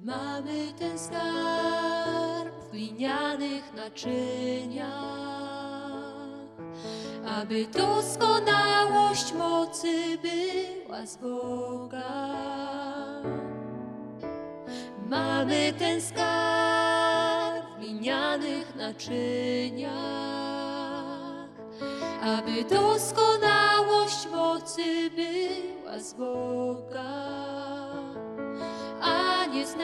Mamy ten skarb w glinianych naczyniach, aby doskonałość mocy była z Boga. Mamy ten skarb w glinianych naczyniach, aby doskonałość mocy była z Boga, a nie z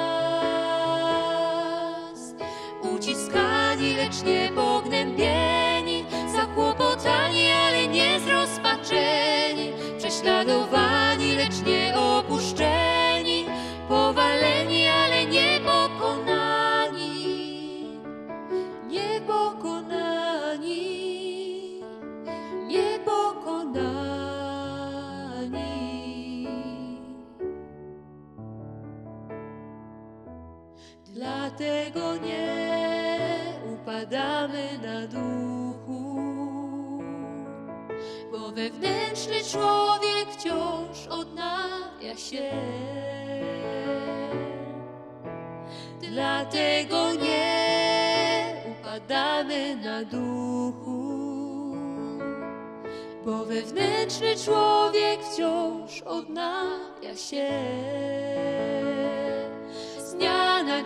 nas. Uciskani, lecz nie pognębieni, zakłopotani, ale nie zrozpaczeni, prześladowani, lecz nie opuszczeni, powaleni, ale nie pokonani, nie pokonani, nie pokonani. Dlatego nie upadamy na duchu, bo wewnętrzny człowiek wciąż odnawia się. Dlatego nie upadamy na duchu, bo wewnętrzny człowiek wciąż odnawia się. Z dnia na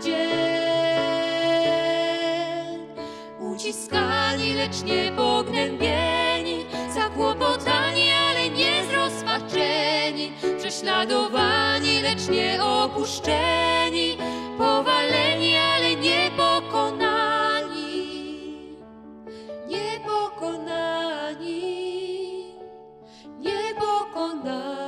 dzień uciskani, lecz nie pognębieni, zakłopotani, ale nie zrozpaczeni, prześladowani, lecz nie opuszczeni, powaleni, ale nie pokonani, nie pokonani, nie pokonani.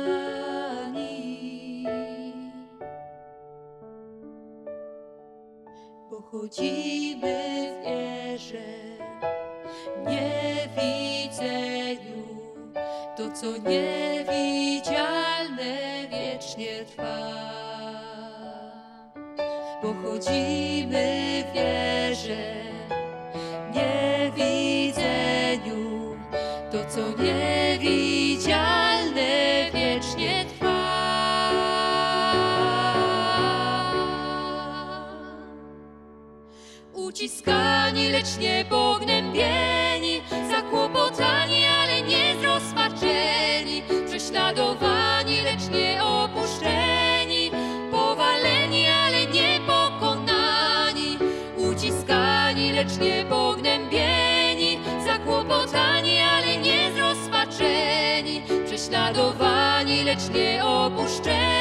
Pochodzimy w wierze, niewidzeniu, to co niewidzialne wiecznie trwa. Pochodzimy w wierze, niewidzeniu, to co niewidzialne wiecznie trwa. Uciskani, lecz nie pognębieni, zakłopotani, ale nie zrozpaczeni, prześladowani, lecz nie opuszczeni, powaleni, ale nie pokonani. Uciskani, lecz nie pognębieni, zakłopotani, ale nie zrozpaczeni, prześladowani, lecz nie opuszczeni.